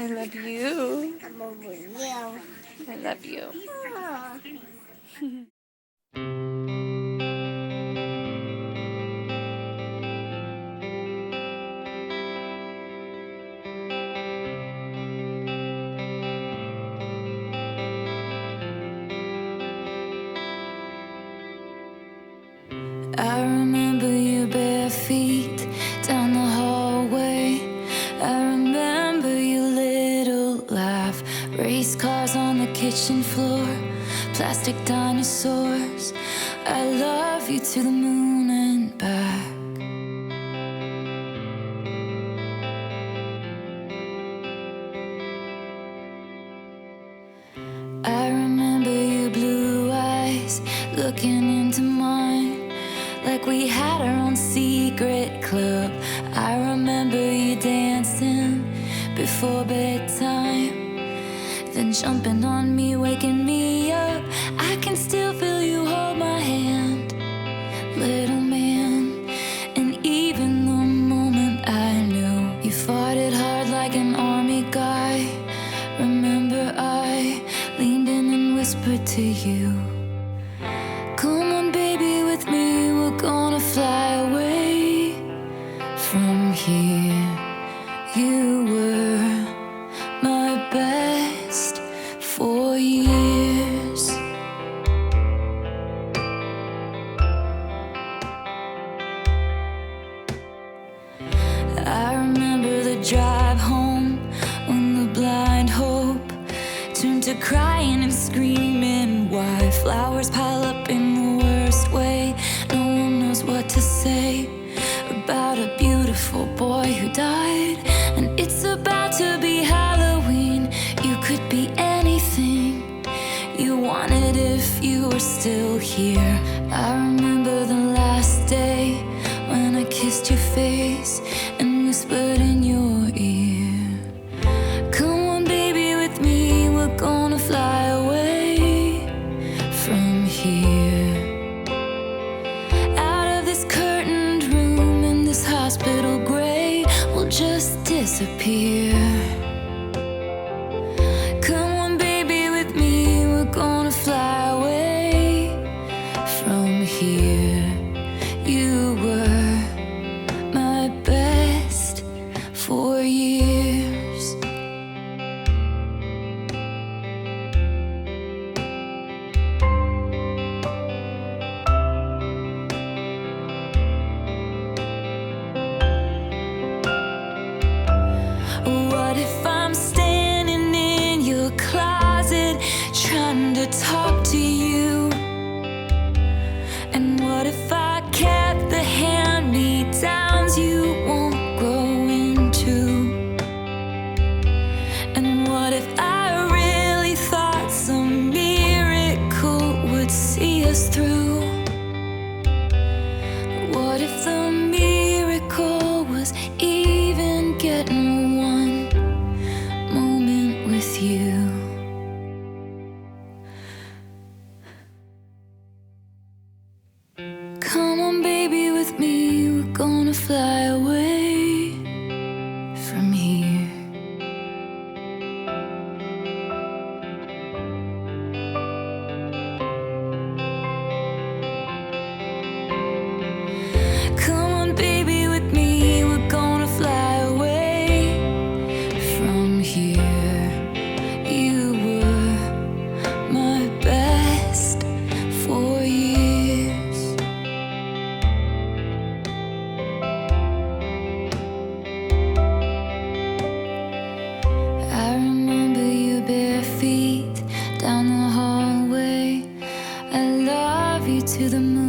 I love you. I love you. I love you. Ah. I remember your bare feet down the hallway. I remember your little laugh. Race cars on the kitchen floor, plastic dinosaurs. I love you to the moon and back. I remember your blue eyes looking into mine, like we had our own secret club. I remember you dancing before bedtime, then jumping on me, waking me up. I can still feel you hold my hand, little man. And even the moment I knew you fought it hard like an army guy, remember I leaned in and whispered to you, come on baby with me, we're gonna fly away from here. You were my best for years. I remember the drive home when the blind hope turned to crying and screaming. Why flowers pile up in the worst way? No one knows what to say about a beautiful boy who died. And it's about to be Halloween. You could be anything you wanted if you were still here. I remember the last day when I kissed your face and whispered in your ear, come on baby with me, we're gonna fly away from here. Out of this curtained room in this hospital gray, we'll just disappear. Come on baby with me, we're gonna fly away from here. You were my best for years. What if I'm standing in your closet trying to talk to you? And what if I kept the hand-me-downs you won't grow into? And what if I really thought some miracle would see us through? What if the miracle was even getting one moment with you? Come on baby with me, we're gonna fly away from here. Come on baby with me, we're gonna fly away from here. You were my best for years. I remember your bare feet down the hallway. I love you to the moon